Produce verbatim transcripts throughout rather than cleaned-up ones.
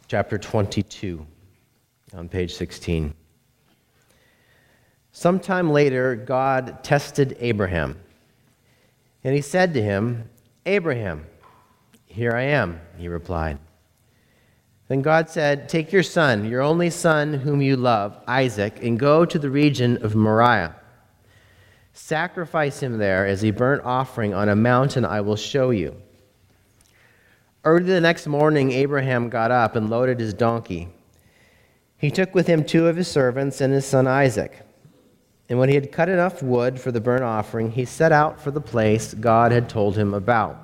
chapter twenty-two, on page sixteen. Sometime later, God tested Abraham, and he said to him, "Abraham." "Here I am," he replied. Then God said, "Take your son, your only son whom you love, Isaac, and go to the region of Moriah. Sacrifice him there as a burnt offering on a mountain I will show you." Early the next morning, Abraham got up and loaded his donkey. He took with him two of his servants and his son Isaac. And when he had cut enough wood for the burnt offering, he set out for the place God had told him about.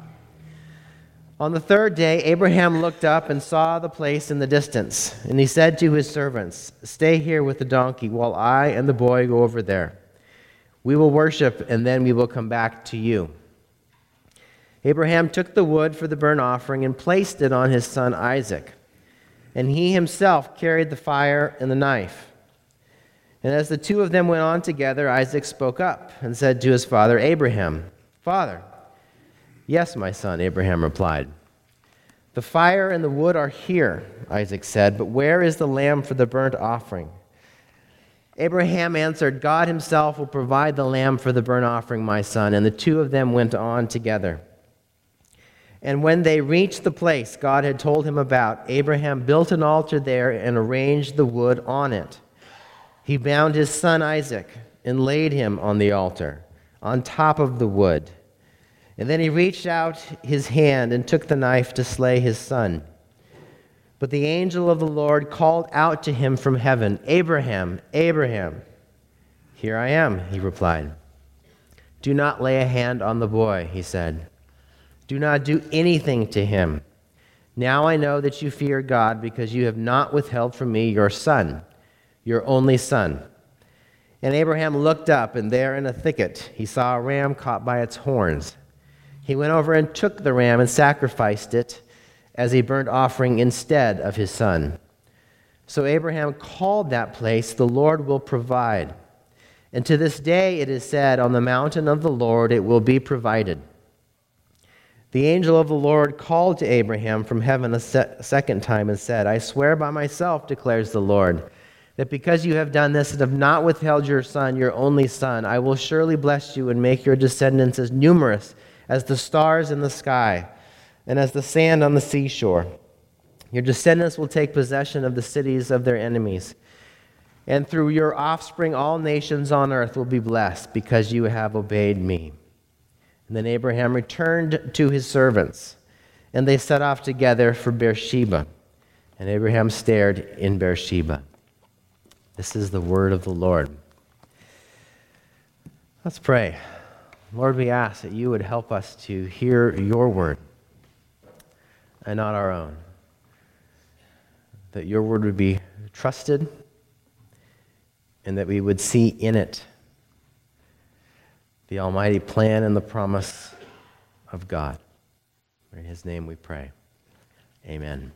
On the third day, Abraham looked up and saw the place in the distance. And he said to his servants, "Stay here with the donkey while I and the boy go over there. We will worship, and then we will come back to you." Abraham took the wood for the burnt offering and placed it on his son Isaac. And he himself carried the fire and the knife. And as the two of them went on together, Isaac spoke up and said to his father Abraham, "Father." "Yes, my son," Abraham replied. "The fire and the wood are here," Isaac said, "but where is the lamb for the burnt offering?" Abraham answered, "God himself will provide the lamb for the burnt offering, my son." And the two of them went on together. And when they reached the place God had told him about, Abraham built an altar there and arranged the wood on it. He bound his son Isaac and laid him on the altar, on top of the wood. And then he reached out his hand and took the knife to slay his son. But the angel of the Lord called out to him from heaven, "Abraham, Abraham." "Here I am," he replied. "Do not lay a hand on the boy," he said. "Do not do anything to him. Now I know that you fear God because you have not withheld from me your son, your only son." And Abraham looked up, and there in a thicket he saw a ram caught by its horns. He went over and took the ram and sacrificed it as a burnt offering instead of his son. So Abraham called that place, "The Lord will provide." And to this day it is said, "On the mountain of the Lord it will be provided." The angel of the Lord called to Abraham from heaven a se- second time and said, "I swear by myself, declares the Lord, that because you have done this and have not withheld your son, your only son, I will surely bless you and make your descendants as numerous as the stars in the sky and as the sand on the seashore. Your descendants will take possession of the cities of their enemies. And through your offspring, all nations on earth will be blessed because you have obeyed me." And then Abraham returned to his servants, and they set off together for Beersheba. And Abraham stayed in Beersheba. This is the word of the Lord. Let's pray. Lord, we ask that you would help us to hear your word and not our own. That your word would be trusted and that we would see in it the almighty plan and the promise of God. In his name we pray. Amen.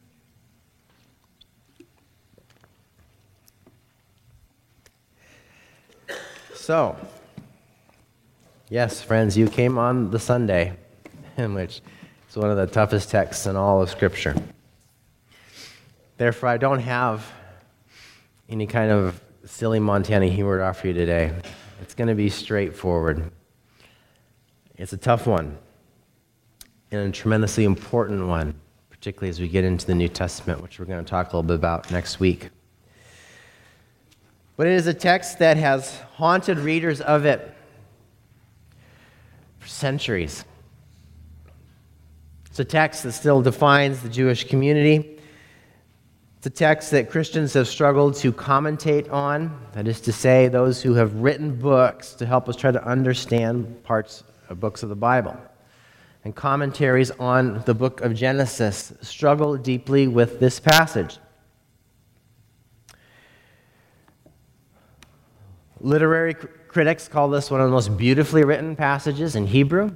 So, yes, friends, you came on the Sunday, in which is one of the toughest texts in all of Scripture. Therefore, I don't have any kind of silly Montana humor to offer you today. It's going to be straightforward. It's a tough one, and a tremendously important one, particularly as we get into the New Testament, which we're going to talk a little bit about next week. But it is a text that has haunted readers of it for centuries. It's a text that still defines the Jewish community. It's a text that Christians have struggled to commentate on. That is to say, those who have written books to help us try to understand parts of books of the Bible. And commentaries on the book of Genesis struggle deeply with this passage. Literary cr- critics call this one of the most beautifully written passages in Hebrew.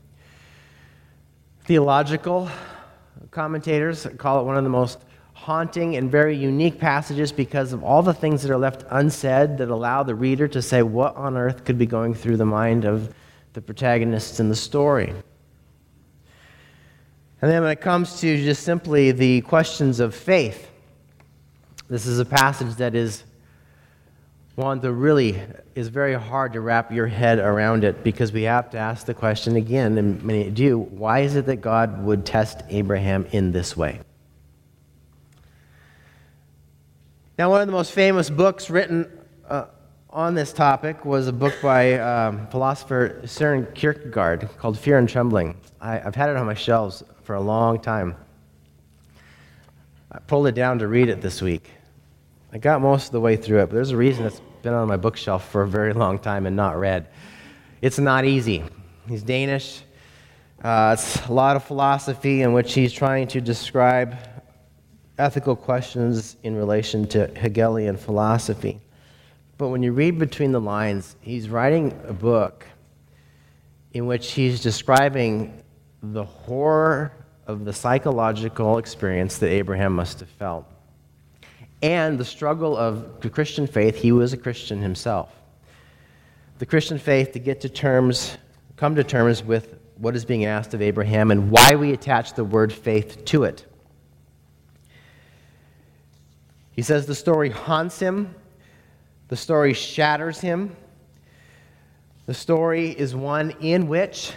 Theological commentators call it one of the most haunting and very unique passages because of all the things that are left unsaid that allow the reader to say what on earth could be going through the mind of the protagonists in the story. And then when it comes to just simply the questions of faith, this is a passage that is one that really is very hard to wrap your head around it, because we have to ask the question again, and many do, why is it that God would test Abraham in this way? Now, one of the most famous books written uh, on this topic was a book by um, philosopher Søren Kierkegaard called Fear and Trembling. I, I've had it on my shelves for a long time. I pulled it down to read it this week. I got most of the way through it, but there's a reason it's been on my bookshelf for a very long time and not read. It's not easy. He's Danish. Uh, it's a lot of philosophy in which he's trying to describe ethical questions in relation to Hegelian philosophy. But when you read between the lines, he's writing a book in which he's describing the horror of the psychological experience that Abraham must have felt, and the struggle of the Christian faith. He was a Christian himself. The Christian faith to get to terms, come to terms with what is being asked of Abraham and why we attach the word faith to it. He says the story haunts him. The story shatters him. The story is one in which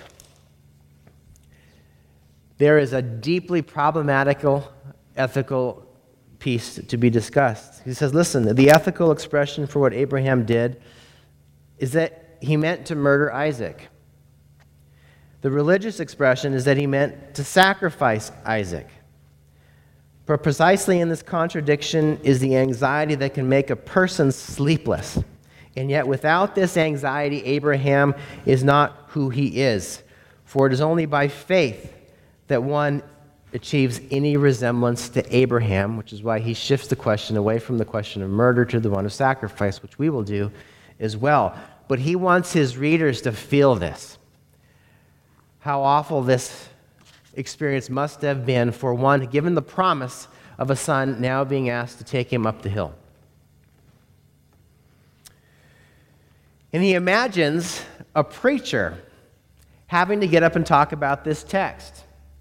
there is a deeply problematical ethical piece to be discussed. He says, listen, the ethical expression for what Abraham did is that he meant to murder Isaac. The religious expression is that he meant to sacrifice Isaac. But precisely in this contradiction is the anxiety that can make a person sleepless. And yet without this anxiety, Abraham is not who he is. For it is only by faith that one achieves any resemblance to Abraham, which is why he shifts the question away from the question of murder to the one of sacrifice, which we will do as well. But he wants his readers to feel this. How awful this experience must have been for one given the promise of a son now being asked to take him up the hill. And he imagines a preacher having to get up and talk about this text.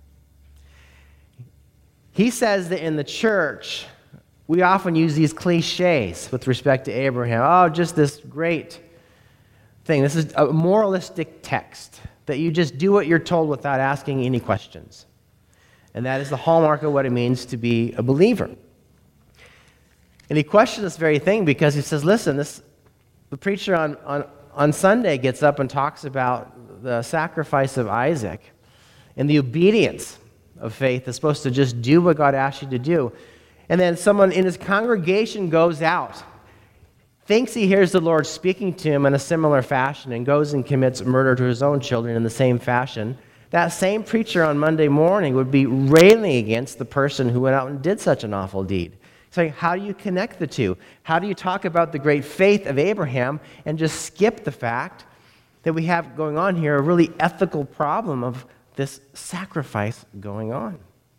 He says that in the church, we often use these cliches with respect to Abraham. Oh, just this great thing. This is a moralistic text that you just do what you're told without asking any questions. And that is the hallmark of what it means to be a believer. And he questions this very thing because he says, listen, this the preacher on, on, on Sunday gets up and talks about the sacrifice of Isaac and the obedience of faith is supposed to just do what God asked you to do. And then someone in his congregation goes out, thinks he hears the Lord speaking to him in a similar fashion, and goes and commits murder to his own children in the same fashion. That same preacher on Monday morning would be railing against the person who went out and did such an awful deed. So how do you connect the two? How do you talk about the great faith of Abraham and just skip the fact that we have going on here a really ethical problem of this sacrifice going on?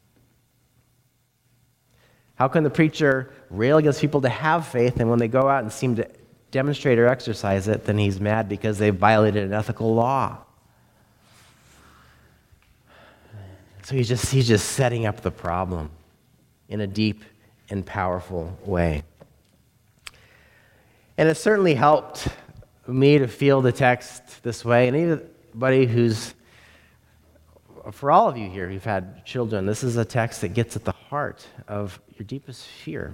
How can the preacher rail against people to have faith, and when they go out and seem to demonstrate or exercise it, then he's mad because they violated an ethical law? So he's just, he's just setting up the problem in a deep and powerful way. And it certainly helped me to feel the text this way, and anybody who's for all of you here who've had children, this is a text that gets at the heart of your deepest fear.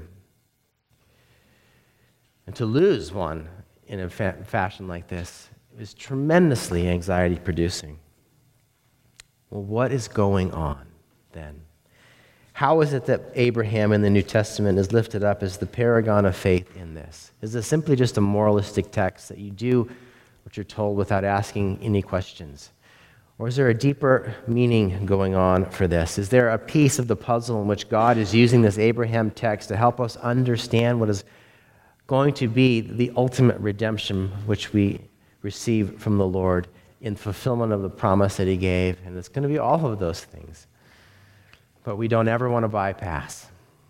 And to lose one in a fa- fashion like this is tremendously anxiety-producing. Well, what is going on then? How is it that Abraham in the New Testament is lifted up as the paragon of faith in this? Is it simply just a moralistic text that you do what you're told without asking any questions? Or is there a deeper meaning going on for this? Is there a piece of the puzzle in which God is using this Abraham text to help us understand what is going to be the ultimate redemption which we receive from the Lord in fulfillment of the promise that he gave? And it's going to be all of those things. But we don't ever want to bypass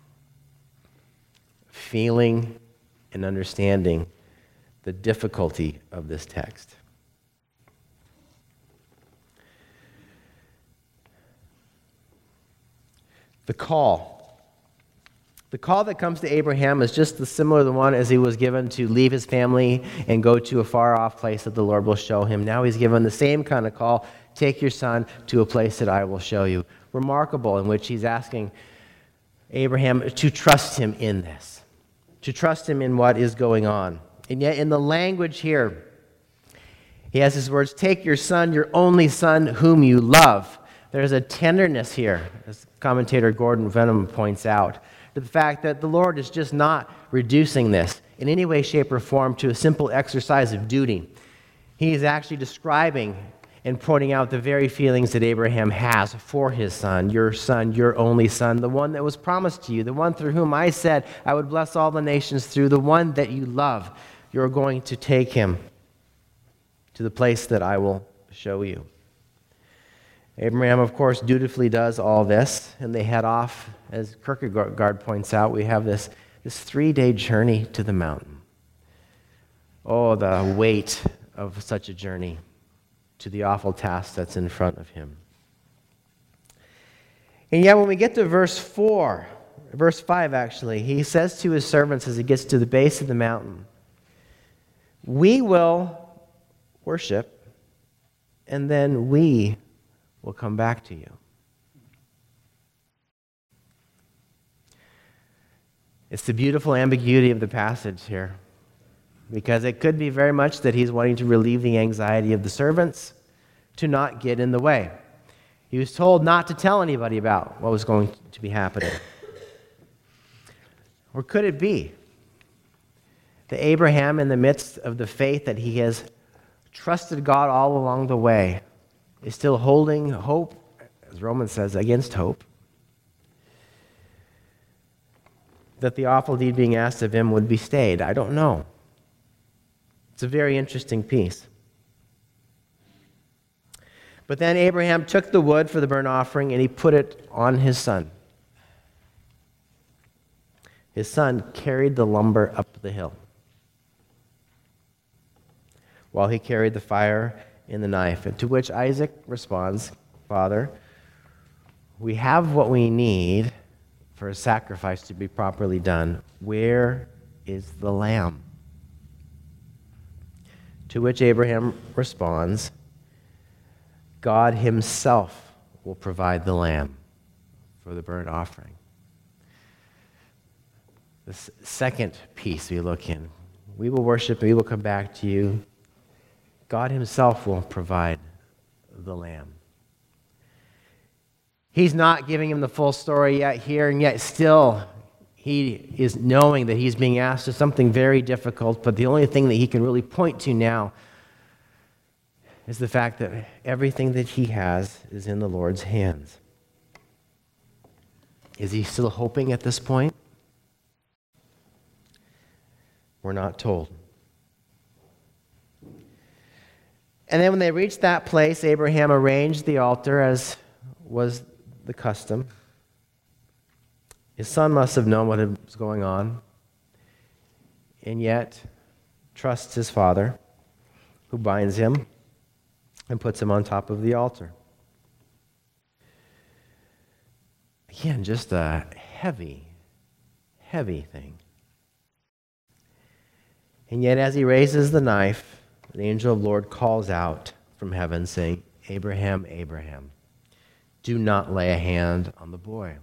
feeling and understanding the difficulty of this text. the call. The call that comes to Abraham is just the similar to the one as he was given to leave his family and go to a far-off place that the Lord will show him. Now he's given the same kind of call, take your son to a place that I will show you. Remarkable, in which he's asking Abraham to trust him in this, to trust him in what is going on. And yet in the language here, he has his words, take your son, your only son, whom you love. There's a tenderness here, as commentator Gordon Venom points out, to the fact that the Lord is just not reducing this in any way, shape, or form to a simple exercise of duty. He is actually describing and pointing out the very feelings that Abraham has for his son, your son, your only son, the one that was promised to you, the one through whom I said I would bless all the nations through, the one that you love. You're going to take him to the place that I will show you. Abraham, of course, dutifully does all this, and they head off. As Kierkegaard points out, we have this, this three-day journey to the mountain. Oh, the weight of such a journey to the awful task that's in front of him. And yet when we get to verse four, verse five actually, he says to his servants as he gets to the base of the mountain, we will worship, and then we will come back to you. It's the beautiful ambiguity of the passage here, because it could be very much that he's wanting to relieve the anxiety of the servants to not get in the way. He was told not to tell anybody about what was going to be happening. Or could it be that Abraham, in the midst of the faith that he has trusted God all along the way, is still holding hope, as Romans says, against hope, that the awful deed being asked of him would be stayed? I don't know. It's a very interesting piece. But then Abraham took the wood for the burnt offering and he put it on his son. His son carried the lumber up the hill, while he carried the fire and the knife. And to which Isaac responds, Father, we have what we need for a sacrifice to be properly done. Where is the lamb? To which Abraham responds, God himself will provide the lamb for the burnt offering. The second piece we look in, we will worship and we will come back to you. God himself will provide the lamb. He's not giving him the full story yet here, and yet still he is knowing that he's being asked of something very difficult, but the only thing that he can really point to now is the fact that everything that he has is in the Lord's hands. Is he still hoping at this point? We're not told. And then when they reached that place, Abraham arranged the altar as was the custom. His son must have known what was going on, and yet trusts his father, who binds him and puts him on top of the altar. Again, just a heavy, heavy thing. And yet as he raises the knife, the angel of the Lord calls out from heaven, saying, Abraham, Abraham, do not lay a hand on the boy.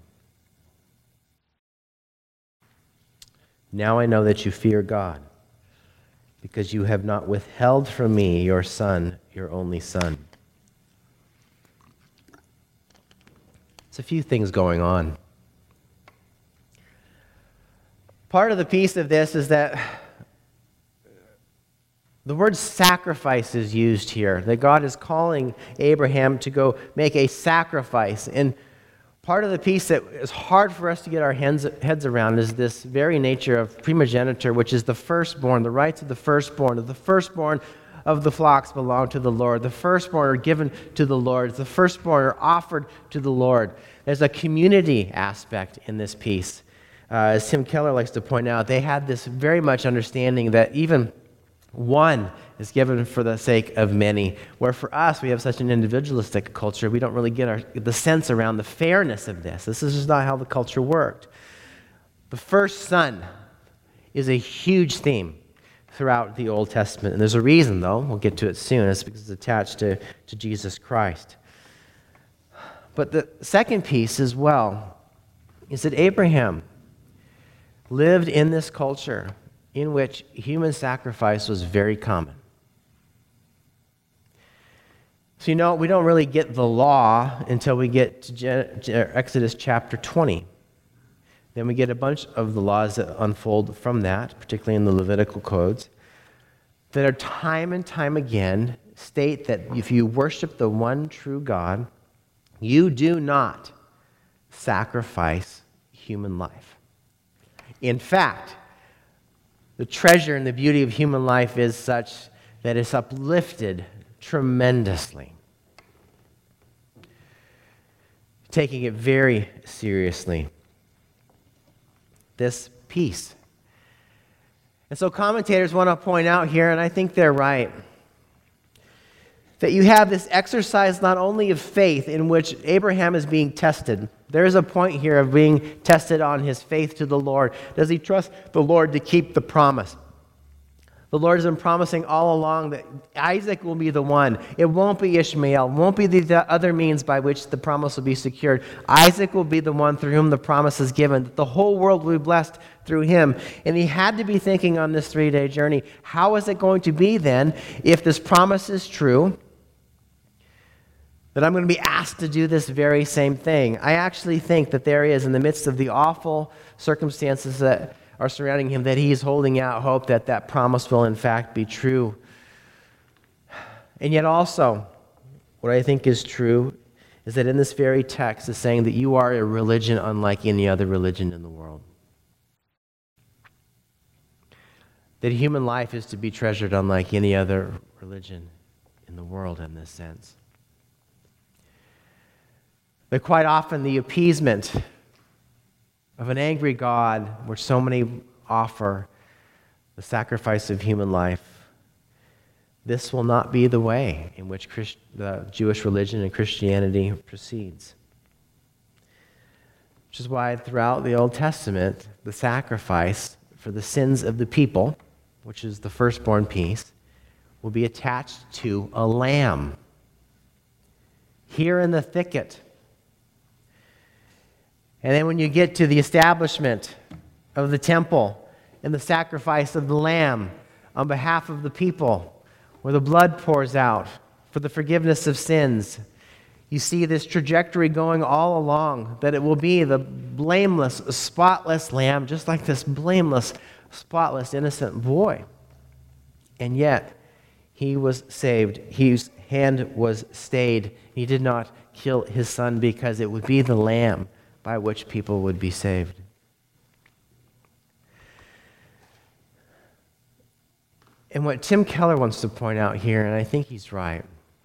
Now I know that you fear God, because you have not withheld from me your son, your only son. There's a few things going on. Part of the piece of this is that the word sacrifice is used here, that God is calling Abraham to go make a sacrifice. And part of the piece that is hard for us to get our hands, heads around is this very nature of primogeniture, which is the firstborn, the rights of the firstborn. Of the firstborn of the flocks belong to the Lord. The firstborn are given to the Lord. The firstborn are offered to the Lord. There's a community aspect in this piece. Uh, as Tim Keller likes to point out, they had this very much understanding that even One is given for the sake of many, where for us, we have such an individualistic culture, we don't really get our, the sense around the fairness of this. This is just not how the culture worked. The first son is a huge theme throughout the Old Testament. And there's a reason, though. We'll get to it soon. It's because it's attached to, to Jesus Christ. But the second piece as well is that Abraham lived in this culture in which human sacrifice was very common. So, you know, we don't really get the law until we get to Gen- Exodus chapter twenty. Then we get a bunch of the laws that unfold from that, particularly in the Levitical codes, that are time and time again state that if you worship the one true God, you do not sacrifice human life. In fact, the treasure and the beauty of human life is such that it's uplifted tremendously. Taking it very seriously. This piece. And so commentators want to point out here, and I think they're right, that you have this exercise not only of faith in which Abraham is being tested. There is a point here of being tested on his faith to the Lord. Does he trust the Lord to keep the promise? The Lord has been promising all along that Isaac will be the one. It won't be Ishmael. It won't be the other means by which the promise will be secured. Isaac will be the one through whom the promise is given. That the whole world will be blessed through him. And he had to be thinking on this three-day journey, how is it going to be then if this promise is true, that I'm going to be asked to do this very same thing? I actually think that there is, in the midst of the awful circumstances that are surrounding him, that he is holding out hope that that promise will in fact be true. And yet also, what I think is true is that in this very text is saying that you are a religion unlike any other religion in the world. That human life is to be treasured unlike any other religion in the world in this sense. That quite often the appeasement of an angry God, where so many offer the sacrifice of human life, this will not be the way in which Christ, the Jewish religion and Christianity proceeds. Which is why throughout the Old Testament, the sacrifice for the sins of the people, which is the firstborn piece, will be attached to a lamb. Here in the thicket. And then when you get to the establishment of the temple and the sacrifice of the lamb on behalf of the people, where the blood pours out for the forgiveness of sins, you see this trajectory going all along, that it will be the blameless, spotless lamb, just like this blameless, spotless, innocent boy. And yet, he was saved. His hand was stayed. He did not kill his son because it would be the lamb by which people would be saved. And what Tim Keller wants to point out here, and I think he's right,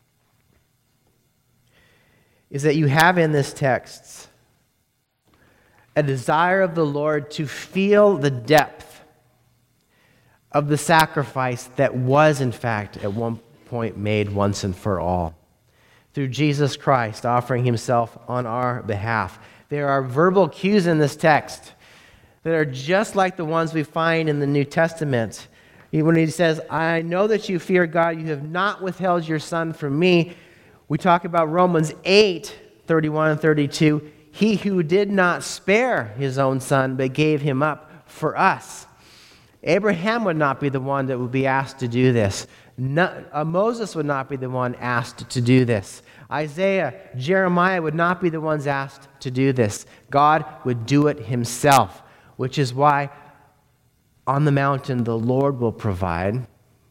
is that you have in this text a desire of the Lord to feel the depth of the sacrifice that was, in fact, at one point made once and for all, through Jesus Christ offering himself on our behalf. There are verbal cues in this text that are just like the ones we find in the New Testament. When he says, I know that you fear God, you have not withheld your son from me. We talk about Romans eight, thirty-one and thirty-two. He who did not spare his own son, but gave him up for us. Abraham would not be the one that would be asked to do this. No, uh, Moses would not be the one asked to do this. Isaiah, Jeremiah would not be the ones asked to do this. God would do it himself, which is why on the mountain the Lord will provide.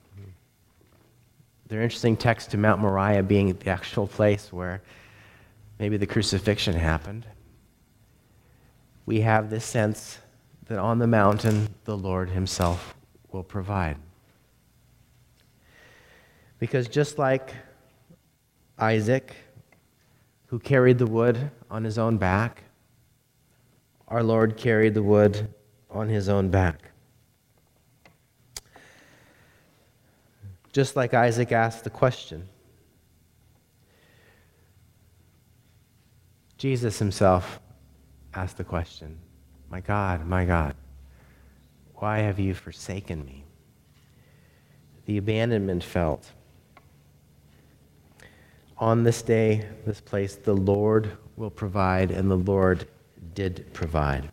There are interesting texts to Mount Moriah being the actual place where maybe the crucifixion happened. We have this sense that on the mountain the Lord himself will provide. Because just like Isaac, who carried the wood on his own back, our Lord carried the wood on his own back. just like Isaac asked the question. Jesus himself asked the question, "My God, my God, why have you forsaken me?" The abandonment felt. On this day, this place, the Lord will provide, and the Lord did provide.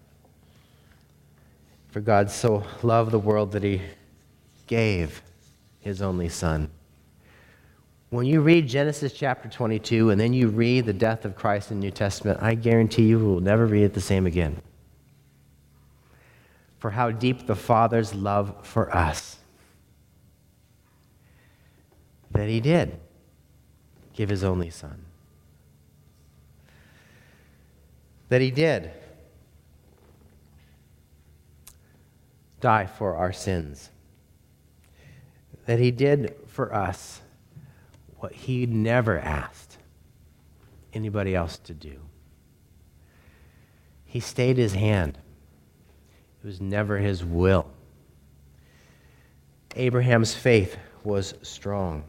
For God so loved the world that he gave his only Son. When you read Genesis chapter twenty-two and then you read the death of Christ in the New Testament, I guarantee you will never read it the same again. For how deep the Father's love for us, that he did give his only Son. That he did die for our sins. That he did for us what he never asked anybody else to do. He stayed his hand. It was never his will. Abraham's faith was strong.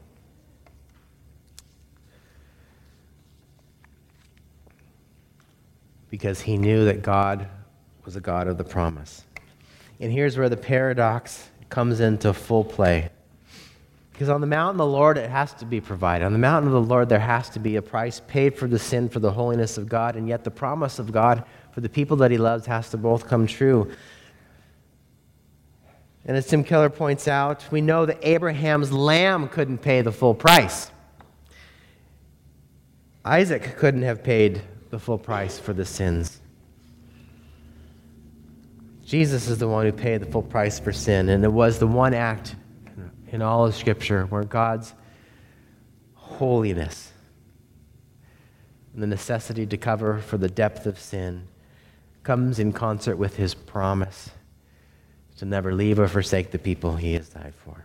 Because he knew that God was a God of the promise. And here's where the paradox comes into full play. Because on the mountain of the Lord, it has to be provided. On the mountain of the Lord, there has to be a price paid for the sin, for the holiness of God, and yet the promise of God for the people that he loves has to both come true. And as Tim Keller points out, we know that Abraham's lamb couldn't pay the full price. Isaac couldn't have paid the full price for the sins. Jesus is the one who paid the full price for sin, and it was the one act in all of Scripture where God's holiness and the necessity to cover for the depth of sin comes in concert with his promise to never leave or forsake the people he has died for.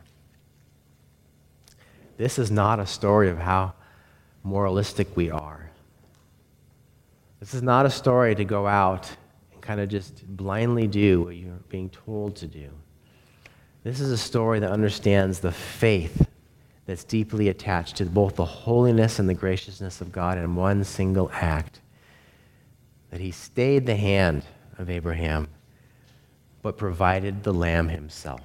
This is not a story of how moralistic we are. This is not a story to go out and kind of just blindly do what you're being told to do. This is a story that understands the faith that's deeply attached to both the holiness and the graciousness of God in one single act. That he stayed the hand of Abraham, but provided the lamb himself.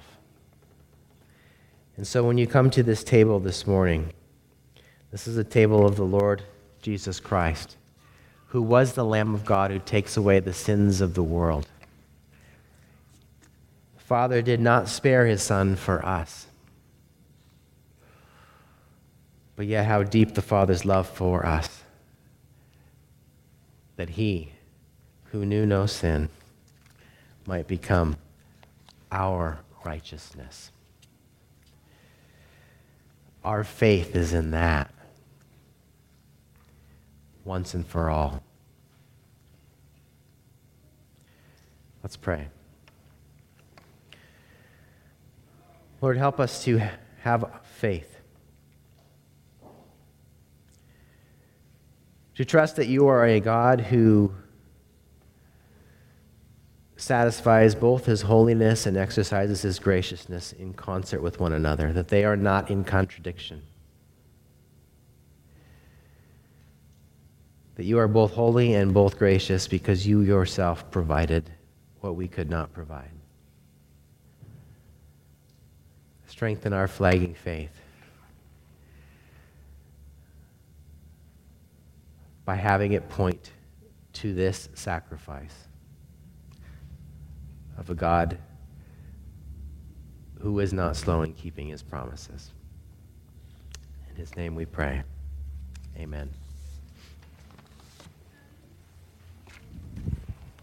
And so when you come to this table this morning, this is a table of the Lord Jesus Christ, who was the Lamb of God who takes away the sins of the world. The Father did not spare his Son for us. But yet how deep the Father's love for us, that he, who knew no sin, might become our righteousness. Our faith is in that, once and for all. Let's pray. Lord, help us to have faith, to trust that you are a God who satisfies both his holiness and exercises his graciousness in concert with one another, that they are not in contradiction. That you are both holy and both gracious because you yourself provided what we could not provide. Strengthen our flagging faith by having it point to this sacrifice of a God who is not slow in keeping his promises. In his name we pray. Amen.